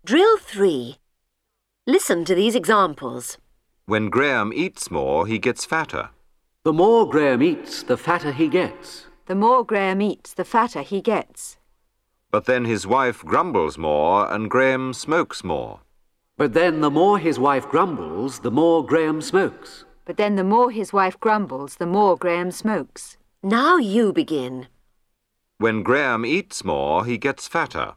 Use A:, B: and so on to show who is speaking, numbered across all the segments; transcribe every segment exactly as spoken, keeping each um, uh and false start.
A: Drill three. Listen to these examples.
B: When Graham eats more, he gets fatter.
C: The more Graham eats, the fatter he gets.
D: The more Graham eats, the fatter he gets.
B: But then his wife grumbles more and Graham smokes more.
C: But then the more his wife grumbles, the more Graham smokes.
D: But then the more his wife grumbles, the more Graham smokes.
A: Now you begin.
B: When Graham eats more, he gets fatter.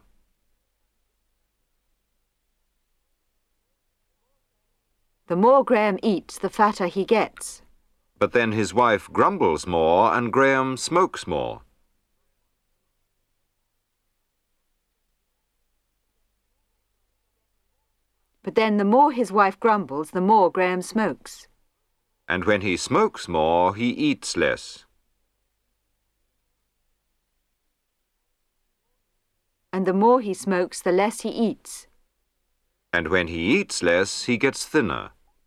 D: The more Graham eats, the fatter he gets.
B: But then his wife grumbles more and Graham smokes more.
D: But then the more his wife grumbles, the more Graham smokes.
B: And when he smokes more, he eats less.
D: And the more he smokes, the less he eats.
B: And when he eats less, he gets thinner.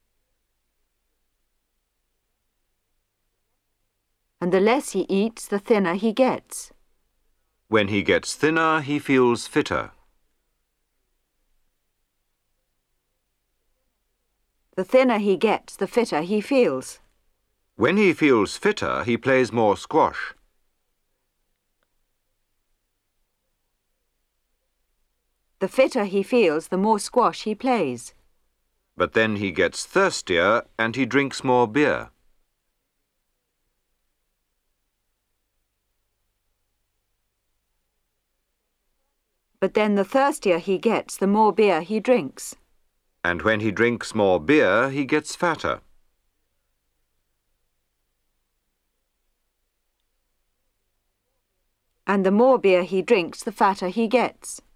D: And the less he eats, the thinner he gets.
B: When he gets thinner, he feels fitter.
D: The thinner he gets, the fitter he feels.
B: When he feels fitter, he plays more squash.
D: The fitter he feels, the more squash he plays.
B: But then he gets thirstier and he drinks more beer.
D: But then the thirstier he gets, the more beer he drinks.
B: And when he drinks more beer, he gets fatter.
D: And the more beer he drinks, the fatter he gets.